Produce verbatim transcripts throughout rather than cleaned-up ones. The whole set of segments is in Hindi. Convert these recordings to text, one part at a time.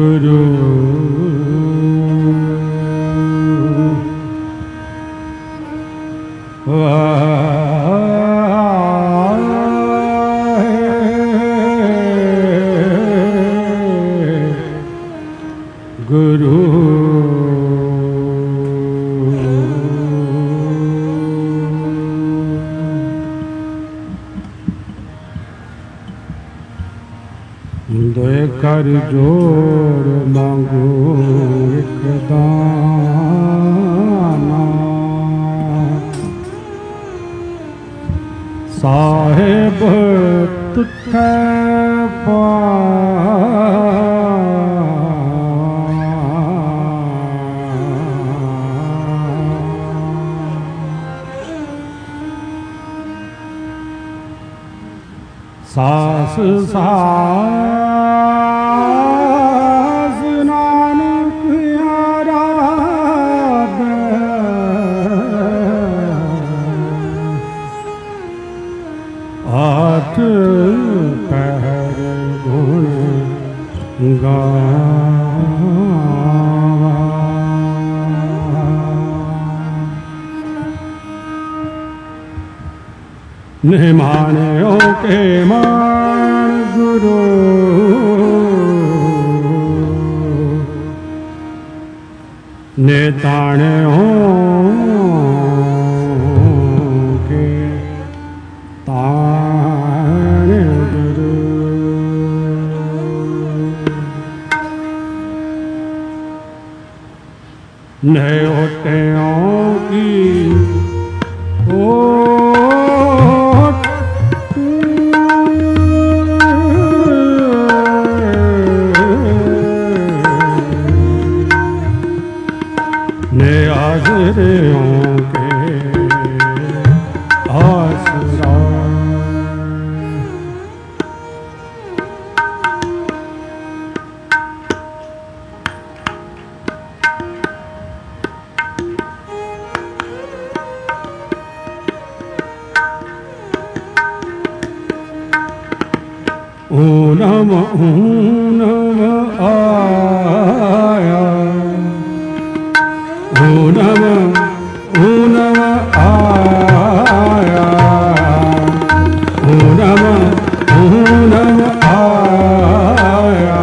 गुरु गुरु दया कर जोर मांगू एक दाना साहेब तुठे पा सास सास नानक आराध आठ पहर गुण गावा ने माने ओ के मान गुरु ने ताने हो के ताने गुरु ने होते हो की ओ आसरों के आसरा ओ नम ओ नम आया ओ नम ओ नम आया ओ नम ओ नम आया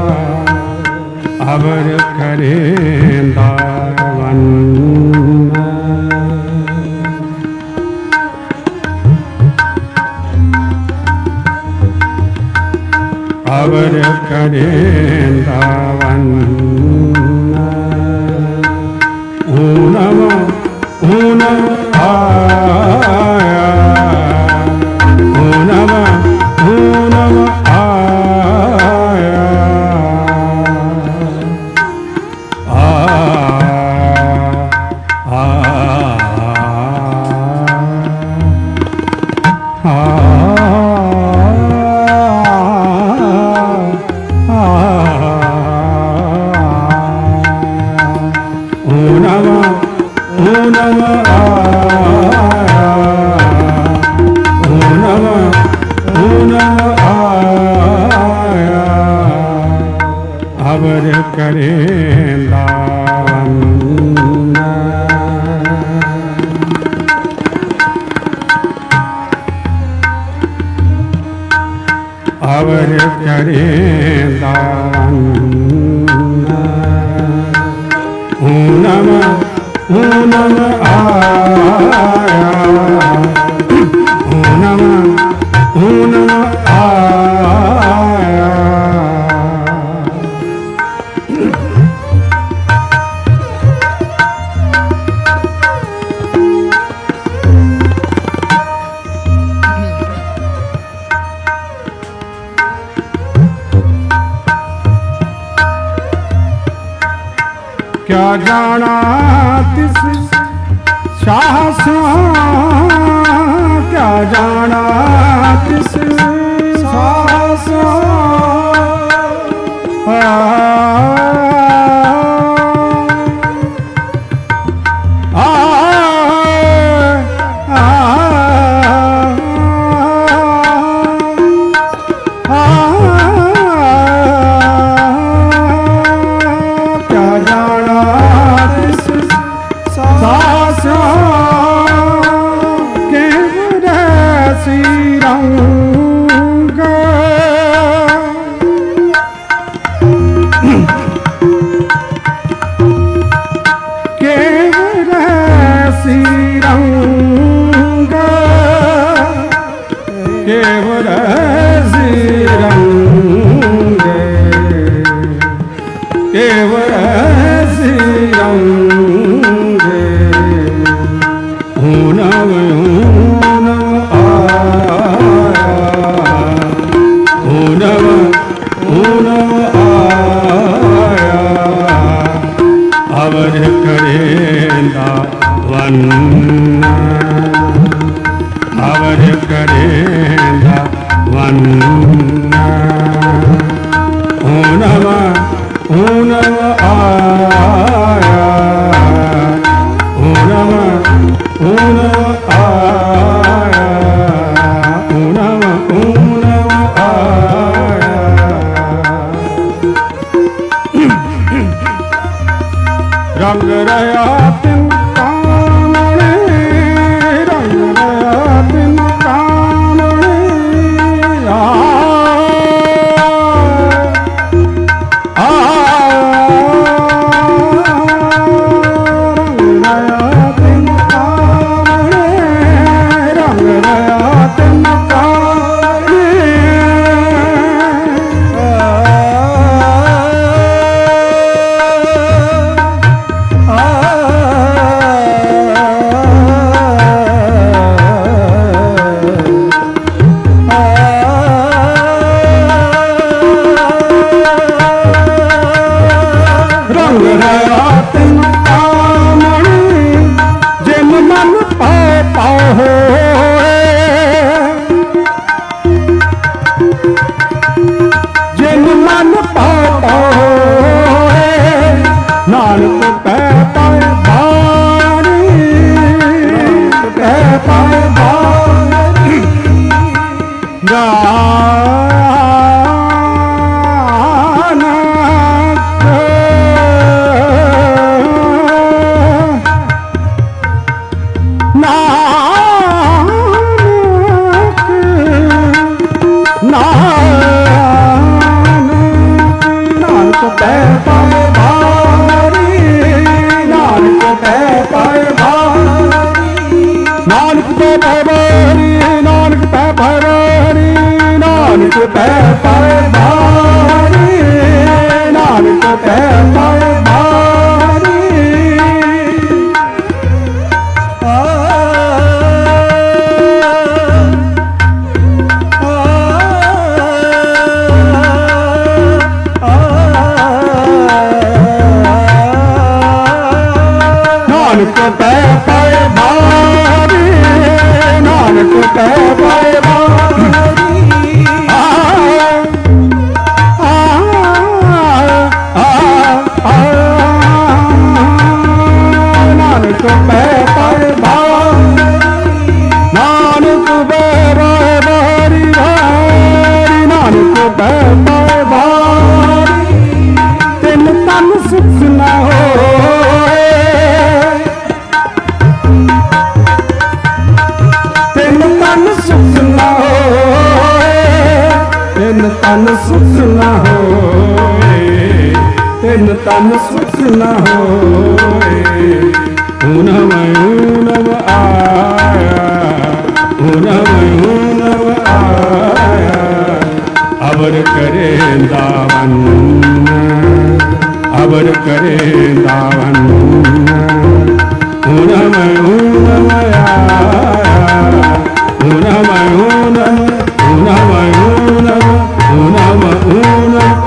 अबर करेंदा वन्ना अबर करेंदा वन्ना ओ नम ओ नम आया ओ नम ओ नम आया आ आ आ अबर करेंदा वन्ना अबर करेंदा वन्ना ओ नम ओ नम आया ओ नम ओ नम आया क्या जाना तिस शाह क्या जाना तिस शाह ॐ नमः ॐ नमः आया ॐ नमः ॐ नमः आया ॐ नमः ॐ नमः आया। रंग रया तिन कामणे रंग रया तिन कामणे आ तन सुख न होए ऊन ऊनव आया ऊनव ऊनव आया अबर करे दावन अबर करे दावन ऊनव ऊनव आया ऊनव ऊनव ऊनव ऊनव ऊनव ऊनव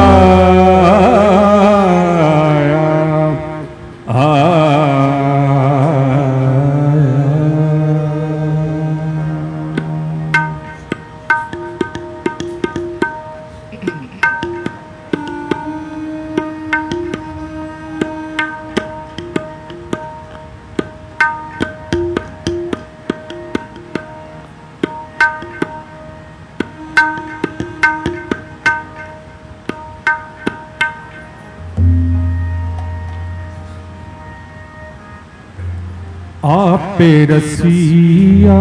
आपे रसिया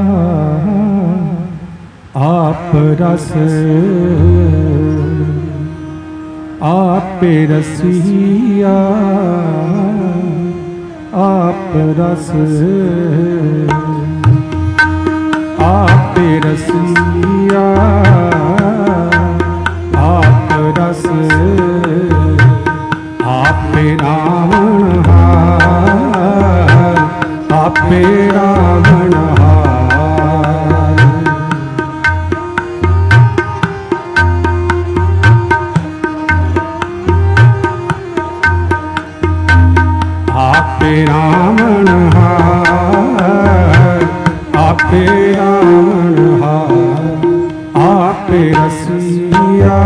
आप रस आपे रसिया आप रस आपे रसिया आप रस आपे रावण आपे रावण आपे रावण आपे रावण आपे रसिया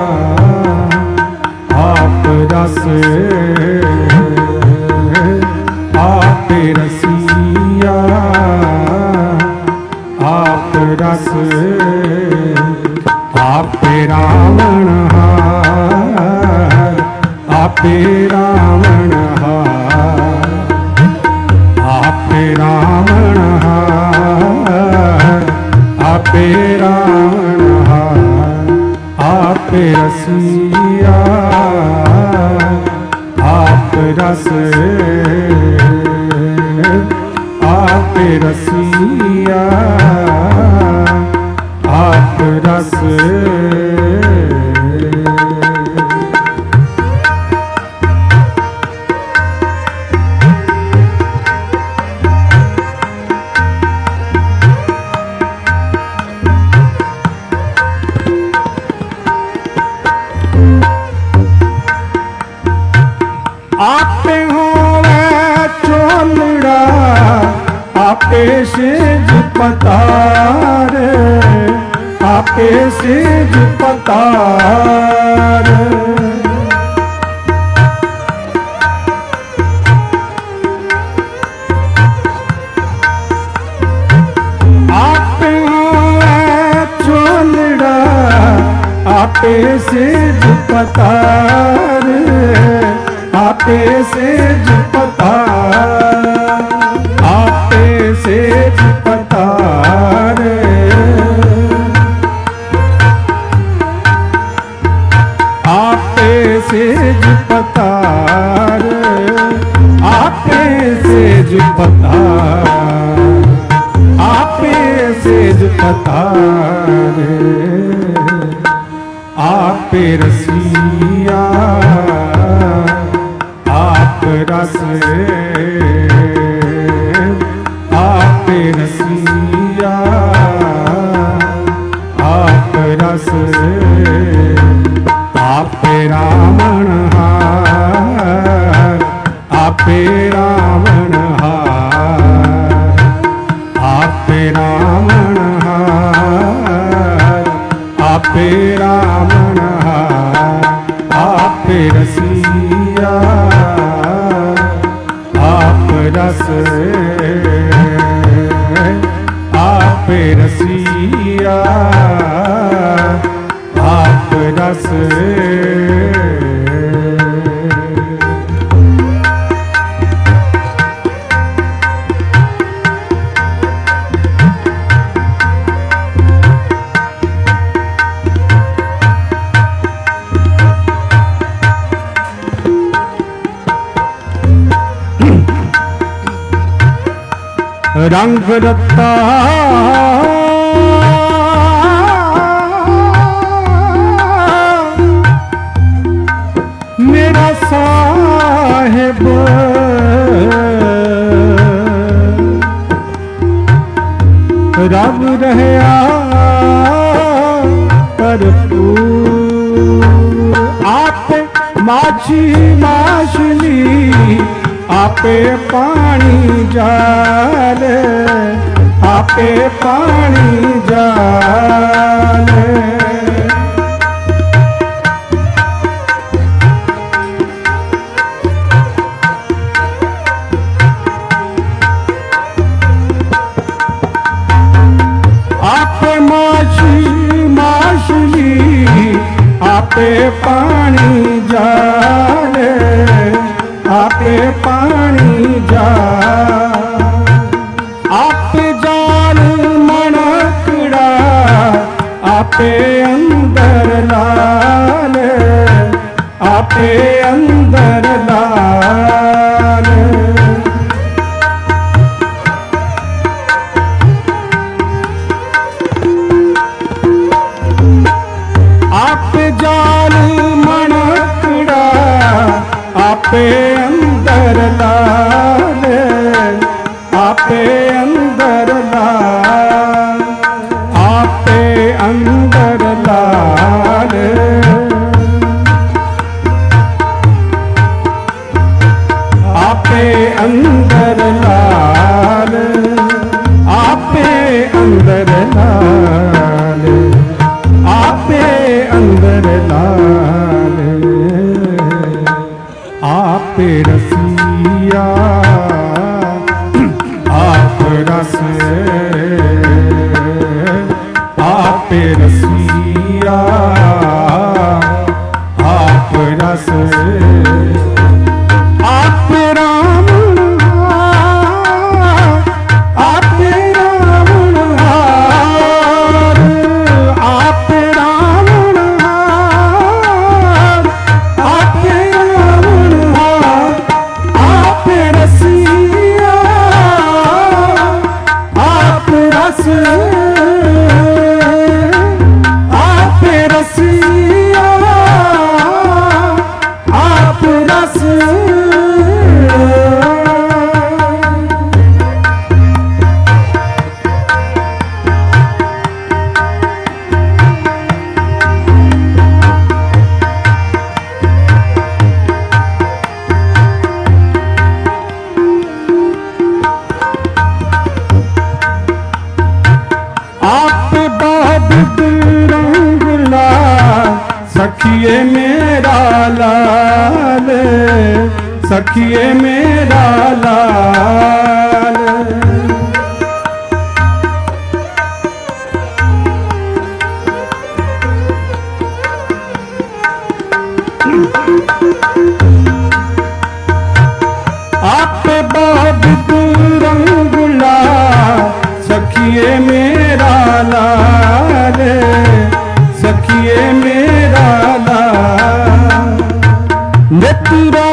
आप रस आप रसिया आप रस आप रावण हार आप रावण हार आप रावण हार आप रावण हार आप रसिया आप रस आप रसिया आप रस आपे होवे चोलड़ा आपे सेज पतार आपे सेज पतार आपे होवे चोलड़ा आपे सेज पतार आपे सेज पतार आपे सेज पतार आपे सेज पतार आपे सेज पतार आपे सेज पतार आपे रसिया आप रस आप रसिया आप रस आप रावण हार आप रावण हार आप रावण हार आप रावण हार आप रसिया आप रस आप रसिया आप रस रंग रत्ता मेरा साहिब रब रहया भरपूर आप माछी माछली आपे पानी जाल आपे पानी जाल आपे माछी माछली आपे पानी जाल आपे पानी जा आप जाल मनकड़ा आपे अंदर लाल आपे अंदर लाल आप जाल मनकड़ा आपे अंदर लाल आपे अंदर लाल आपे अंदर लाल आपे अंदर लाल आपे अंदर लाल आप आप राम आप राम हार, आप राम हार, आप राम हार, आप रसिया आप रस, आप रसिया आप रस। आप बाबत रंग लाल, सखिए मेरा लाल, सखिए मेरा लाल। आप बाबत रंग लाल, सखिए मेरा लाल, सखिए मेरा लाल। नेत्रा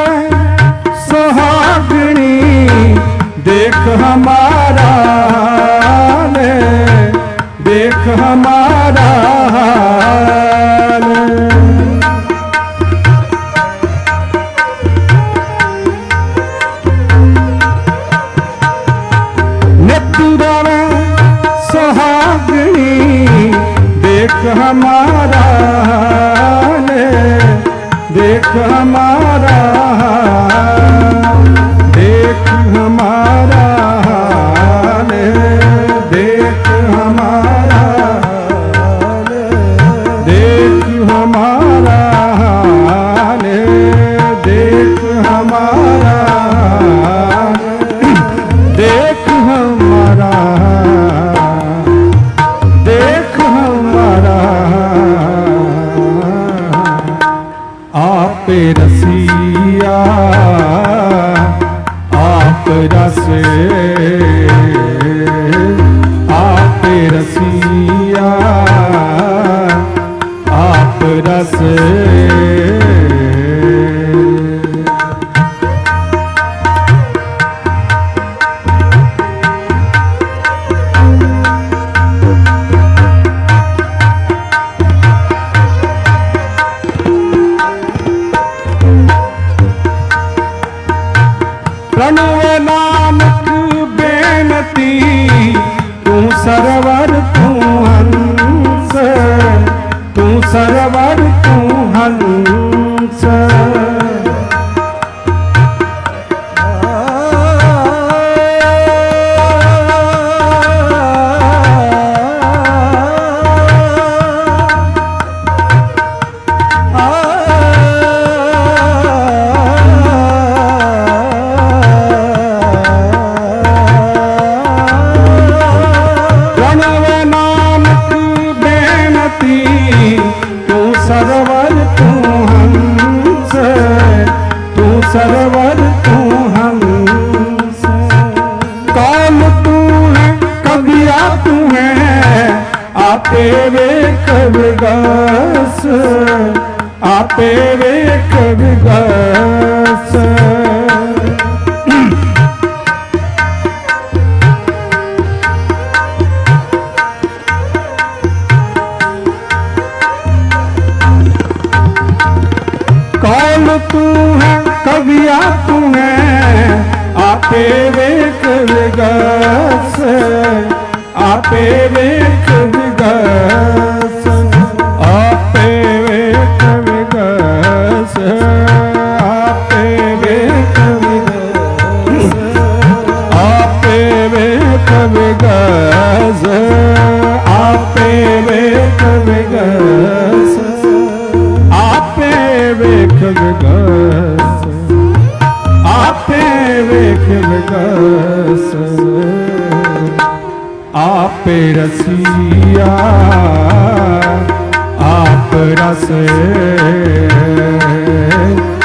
सुहागणी देख हमारा हाल, देख हमारा हाल। नेत्रा सुहागणी देख हमारा हाल, देख हमारा हाल, देख हमारा हाल, देख हमारा हाल, देख हमारा हाल, देख हमारा हाल, देख हमारा देख हमारा। आप रसिया आप रस, आप रसिया आप रस। प्रणव नानक बेनती, तू सरवर तू हंस, तू सरवर तू हंस। तू सरवर तू हंस, तू सरवर तू हंस। कौन तू है कविया तू है, आपे वे कविगास, आपे वे कविगास। कौन तू है कविया तू है, आपे वेख विगस, आपे वेख विगस, आपे वेख विगस, आपे वेख विगस, आपे वेख विगस, आपे वेख विगस, आपे वेख विगस, आपे वेख विगस। आपे रसिया आप रस,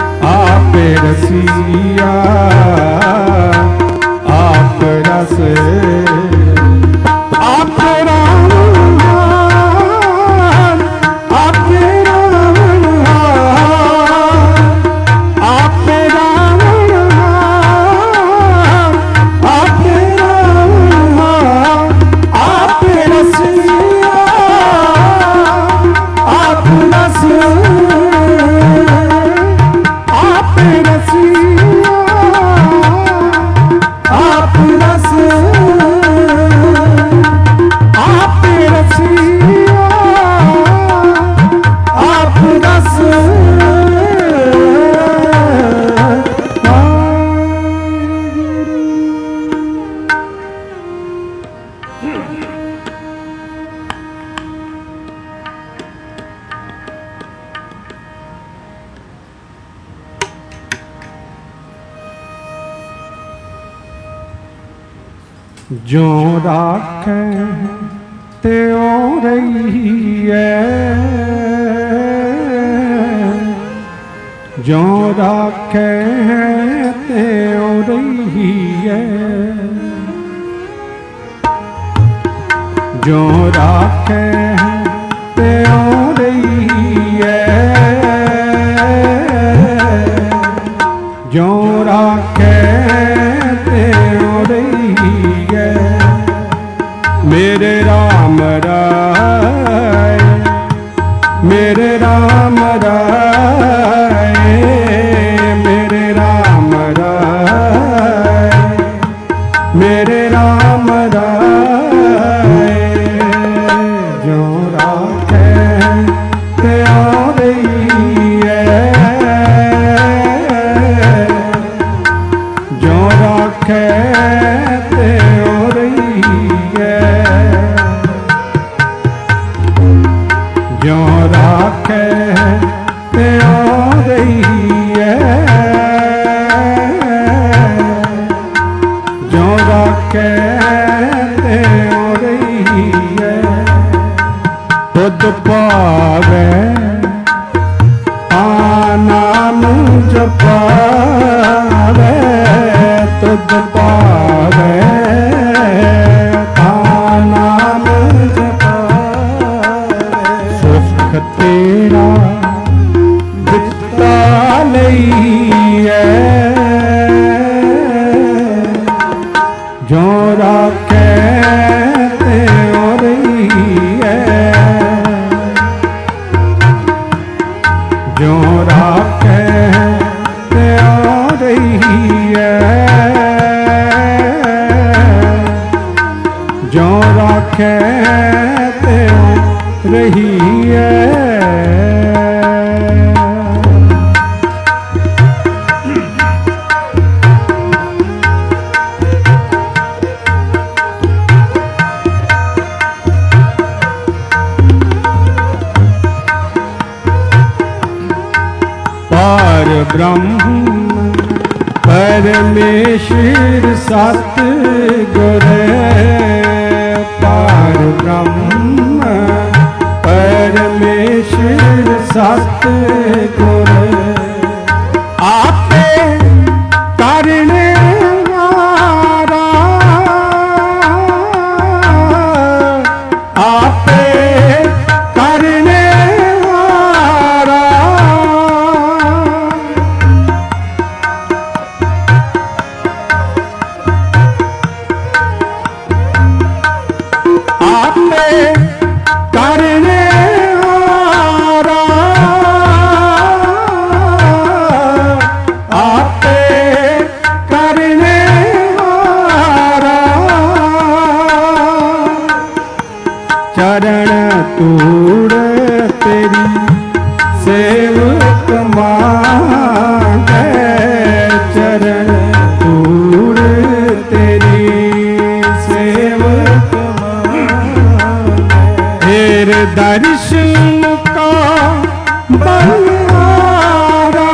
रसिया आप रस आप राम आप रावण आप रावण आप रावण आप रसिया आप रस आप रसिया आप रस आप रसिया आप रस जो राखे त्यों रहिए जो राखे त्यों रहिए जो राखे त्यों रहिए जो राखे त्यों रहिए मेरे राम राय मेरे राम राय मेरे राम राय मेरे राम राय जो राखे त्यों रहिए जो राखे त्यों रहिए जो राखे त्यों रहिए जो राखे त्यों रहिए खुद पावे नाम जपावे तुद पावे नाम जपावे सुख तेरा दिता लईए जो राखे त्यों रहिए जो राखे त्यों रहिए जो राखे त्यों रहिए पार ब्रह्म परमेश्वर सतगुर पार ब्रह्म परमेश्वर सतगुर आपे करने वाला आपे करने वाला आपे करने वाला आपे करने वाला चरण तूड़ तेरी सेवक मांगे चरण तूड़ तेरी सेवक तेरे दर्शन का बलिहारा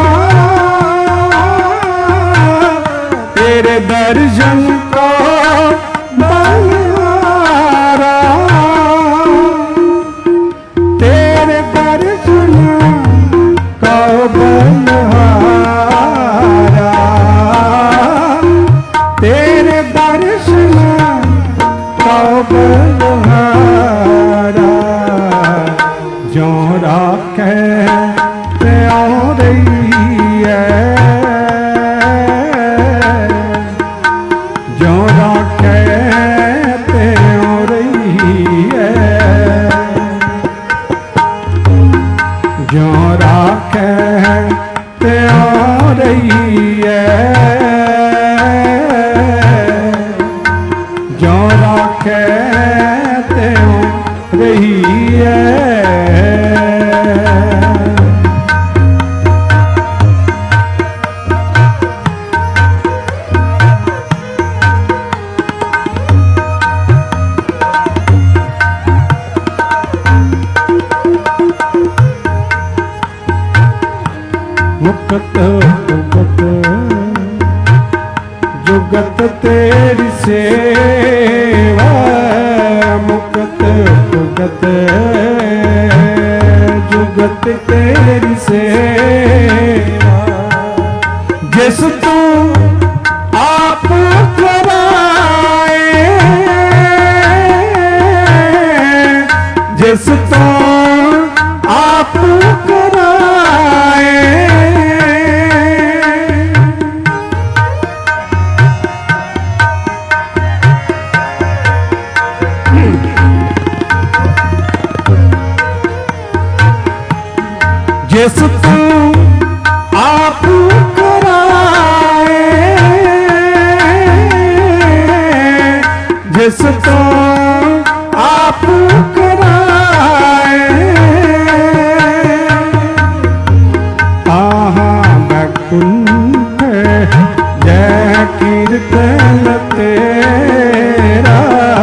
तेरे दर्शन का बलिहारा तेरे दर्शन का बलिहारा त्यों रही है, जो राखे त्यों रही है, जो राखे त्यों रही है, जो राखे त्यों रही है। मुक्त मुक्त जुगत तेरी सेवा, मुक्त जुगत जुगत तेरी सेवा, जिस तू आप कराए, जिस तू आप कराए, जिस तू आप कराए, जिस तू आप कराए, आहा बैकुंठ जय कीर्तन तेरा,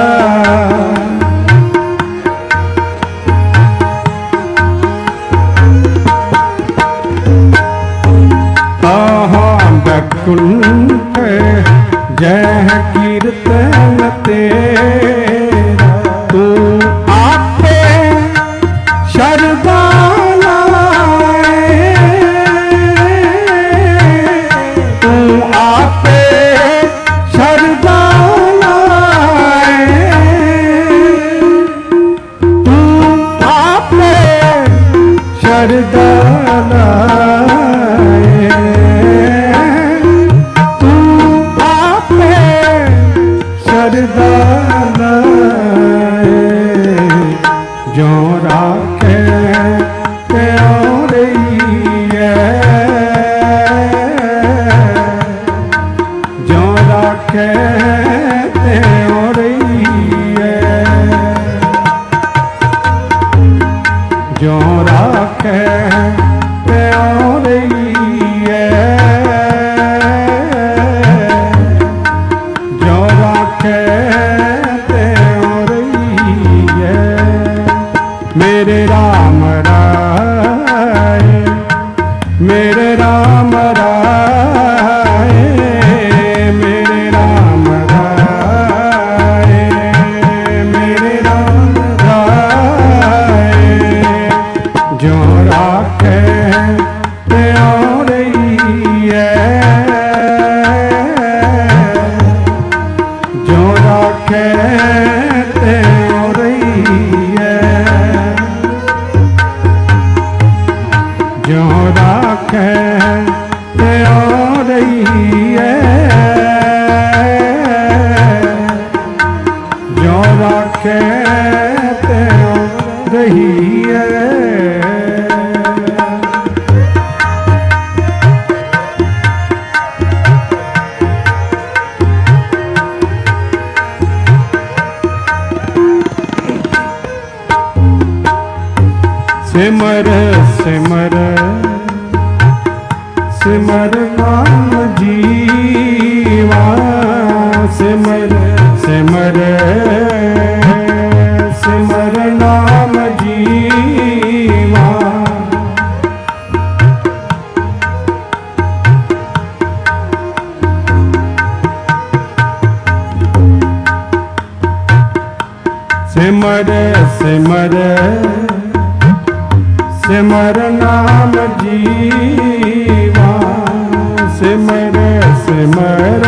बैकुंठ जय कीर्तन तेरा, तू आपे शरदा लाए, तू आपे शरदा लाए, तू आपे शरदा लाए, जो राखे त्यों रही है, जो राखे त्यों रही है, जो राखे त्यों रही है, जो राखे मेरे राम राय, मेरे राम राय, मेरे राम राय, मेरे राम राय, जो राखे त्यों रही है, जो राखे त्यों रही है, जो राखे त्यों रही है, जो राखे त्यों रही है। सिमर सिमर सिमर नाम जीवा, सिमर सिमर सिमर नाम जीवा, सिमर सिमर सिमर नाम जीवा, सिमर सिमर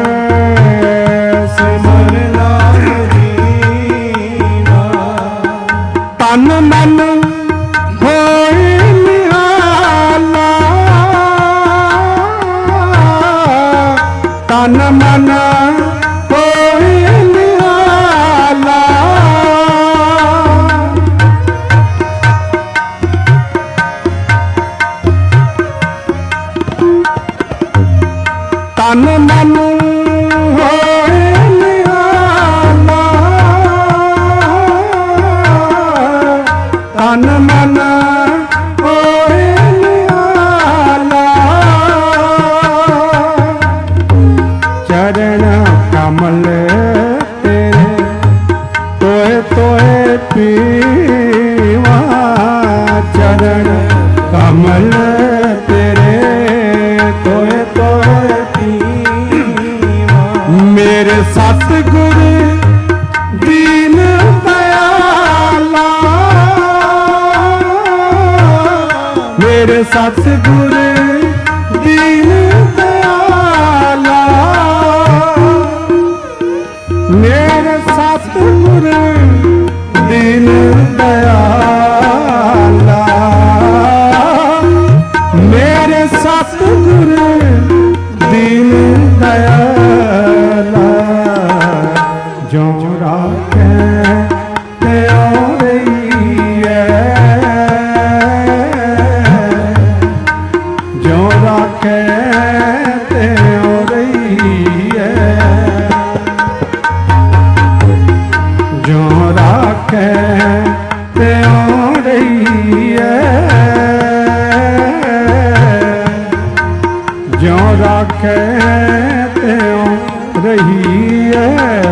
सिमर नाम जीवा, तन मन होए कमल तेरे तोए तोए पीवा। मेरे सतगुरु दीन दयाला, मेरे सतगुरु दीन दयाला, मेरे सतगुरु दीन दयाला, मेरे सतगुरु दीन दयाला। जो राखे त्यों रहिए, जो राखे त्यों रहिए, जो राखे त्यों रहिए, जो राखे त्यों रहिए।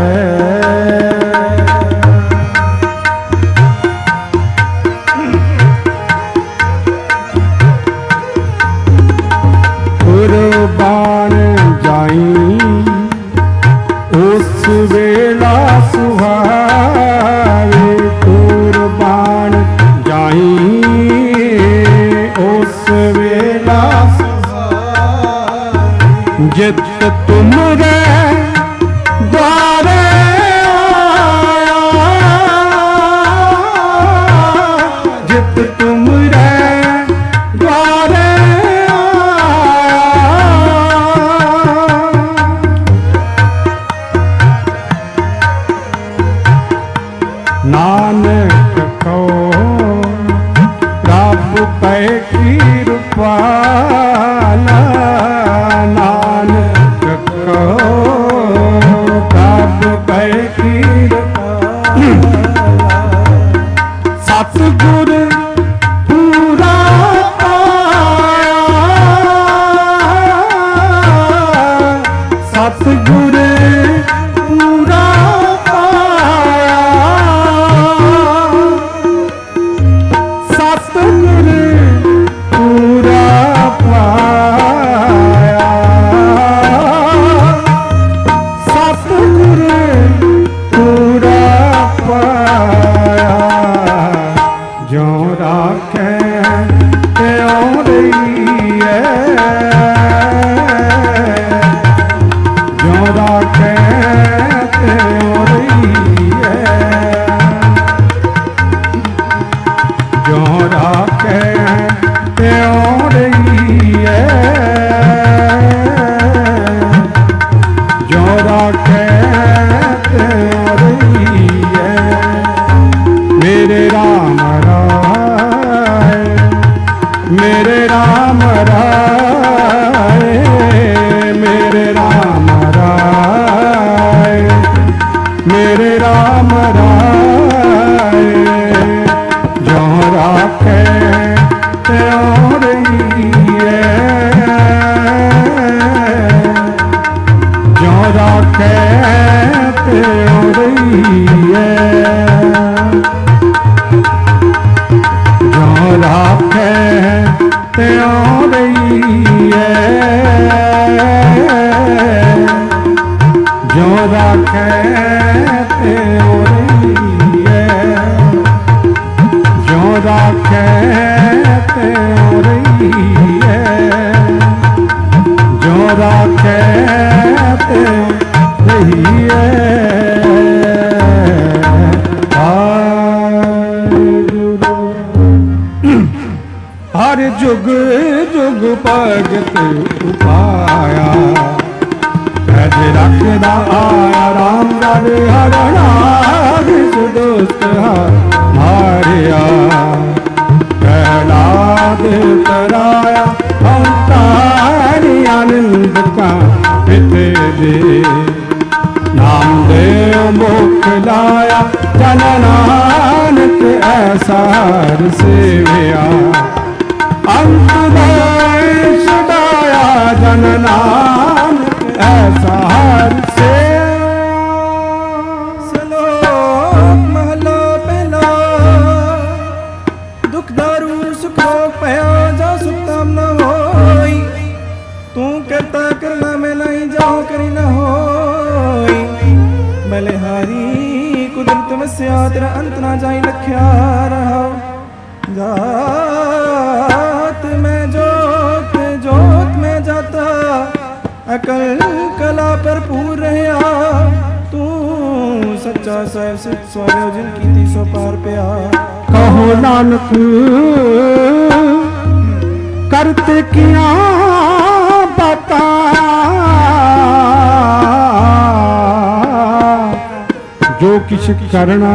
कुर्बान जाई उस वेला सुहावे, कुर्बान जाई उस वेला सुहावे। जित तुमरे द्वारे आया, जित तुमरे द्वारे नानक को प्रभु पै कृपाला, नानक को प्रभु पै कृपाला। सतगुरु पूरा पाया, सतगुरु पूरा पाया, सतगुरु पूरा पाया, सतगुरु पूरा पाया। जो राखे त्यों रहिए, जो राखे त्यों रहिए, जो राखे त्यों रहिए, जो राखे त्यों रहिए। मेरे राम राय, मेरे राम राय, मेरे राम राय, मेरे राम राय। जो राखे त्यों रहिए, जो राखे त्यों रहिए, जो राखे त्यों रहिए, जो राखे त्यों रहिए, जो राखे त्यों रहिए, जो राखे त्यों रहिए। हर जुग जुग भगत उपाया, पैज रखदा आया राम गढ़ हर नाग सुदोस्त मारिया। प्रहलाद तराया अवतारी आनंद का पिते दे, नाम देव मुख लाया जन नानक ऐसा सेविया। अंत देश दाया जन नानक ऐसा से। श्लोक महला पहला, दुख दारू सुख भया पातशाह साहिब से सवारियो जिन कीती सो पार पिया। कहो नानक करते किया बता जो किछ करना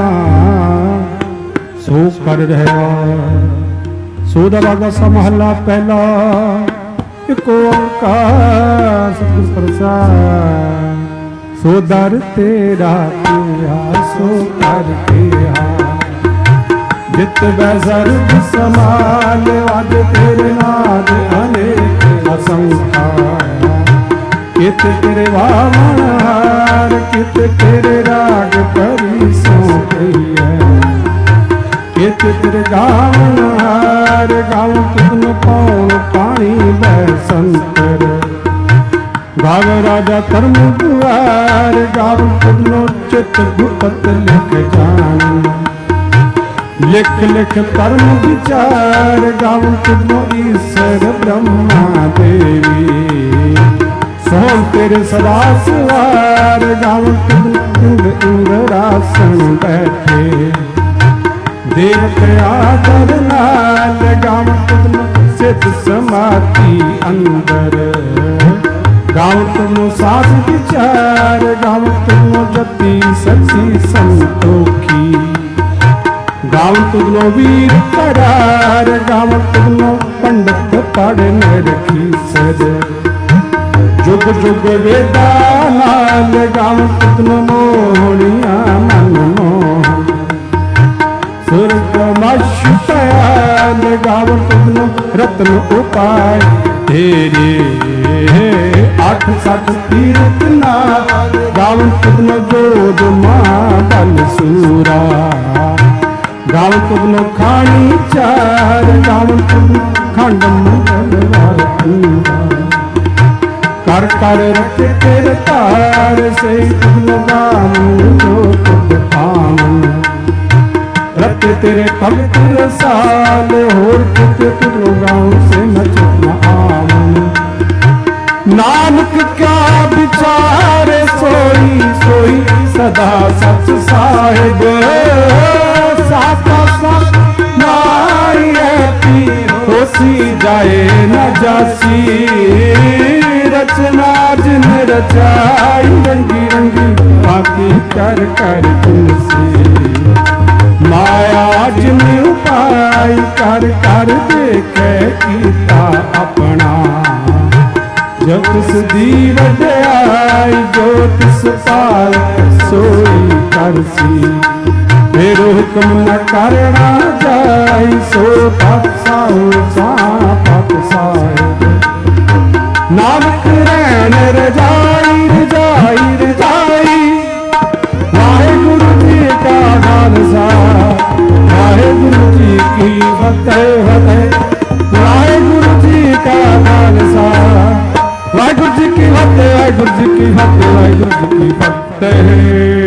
सो कर रहा। सोदा सा महला पहला एक ओंकार सतगुर प्रसाद। सो दर तेरा तेरा सो कर तेरा जित बैसर समाल अज तेरे नाद अनेक असंख्या। कित तेरे वामन कित तेरे राग परी सो है। कित तेरे गावन हार गाँव तुम कौन पानी बैसंतर। गाव राजा धर्म दुआर गाव तुमनो चित गुप्त लिख जान। लिख लिख धर्म विचार गाव तुमनो ईश्वर ब्रह्मा देवी। सोम तेरे सदा सवार गाव तुम इंद्रासन बैठे। देवते आदर नाल गाँव तुम सिद्ध समाधि अंदर। गाँव तुम साध विचार गाँव तुम जति सची संतोखी। गाँव तुम वीर करार गाँव तुम पंडित पढ़ रखी सर। जुग जुग वेदा नाल गाँव तुम मोहनिया मन मोहन। सुरकमशयान गाँव तुम रत्न उपाय तेरे। आठ सठ तीर्थ नाथ गाँव तुम जोध माँ बल सूरा। गाँव तुम खानी चार गाँव तुम खंड मंगलवार पूरा। कर कर रखे तेरे तार से तुम गाँव जो तुम पावन। रते तेरे पवित्र साल होर किते तुम गाँव से नचना आवन। नानक क्या विचार सोई सोई सदा सच साहिब। साता साथ नाई पी होसी जाए न जासी। रचना जिन रचाई रंगी रंगी बाकी कर कर तुलसी। माया जिन उपाय कर कर देखे कीता अपना। जो तिस दी वड्याई जो तिस पाल सोई करसी। मेरो हुक्म न करना जाई सो पातशाह सा पातशाह। नानक रैन रजाई रजाई रजाई। वाहेगुरु जी का खालसा वाहेगुरु जी की फतेह फतेह। वाहेगुरु जी का खालसा वाहेगुरु जी की फतेह वाहेगुरु जी की फतेह वाहेगुरु जी की फतेह।